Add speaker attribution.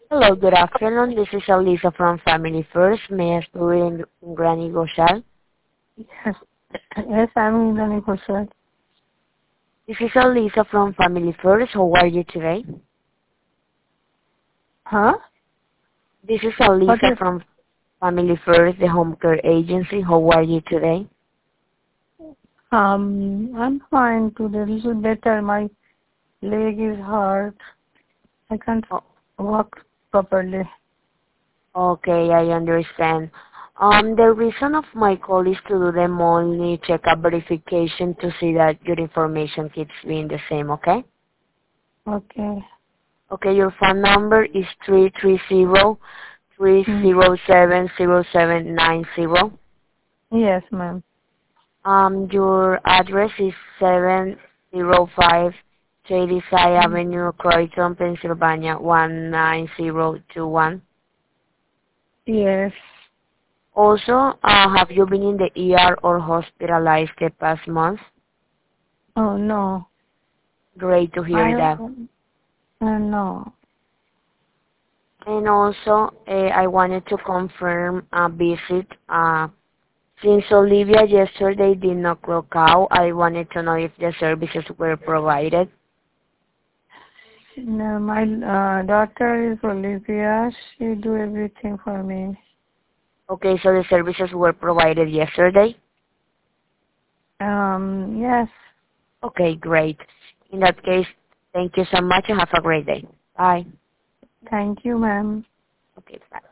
Speaker 1: Hello, good afternoon. This is Alisa from Family First. May I speak with Granny Goshal?
Speaker 2: Yes, yes, I'm Gani Kushal.
Speaker 1: This is Alisa from Family First. How are you today?
Speaker 2: Huh?
Speaker 1: This is
Speaker 2: What
Speaker 1: Alisa
Speaker 2: is?
Speaker 1: from Family First, the home care agency. How are you today?
Speaker 2: I'm fine today. A little better. My leg is hurt. I can't
Speaker 1: Oh,
Speaker 2: walk properly.
Speaker 1: okay, I understand. The reason of my call is to do the monthly checkup verification to see that your information keeps being the same, okay?
Speaker 2: Okay.
Speaker 1: Okay, your phone number is 330 three
Speaker 2: Hmm.
Speaker 1: zero seven 0790.
Speaker 2: Yes, ma'am.
Speaker 1: Your address is 705 Shadyside
Speaker 2: Hmm.
Speaker 1: Avenue, Croydon, Pennsylvania 19021.
Speaker 2: Yes.
Speaker 1: Also, have you been in the ER or hospitalized the past month?
Speaker 2: Oh no.
Speaker 1: Great to hear that.
Speaker 2: No.
Speaker 1: And also, I wanted to confirm a visit. Since Olivia yesterday did not clock out, I wanted to know if the services were provided.
Speaker 2: No, my daughter is Olivia. She do everything for me.
Speaker 1: Okay, so the services were provided yesterday?
Speaker 2: Yes.
Speaker 1: Okay, great. In that case, thank you so much and have a great day. Bye.
Speaker 2: Thank you, ma'am.
Speaker 1: Okay, bye.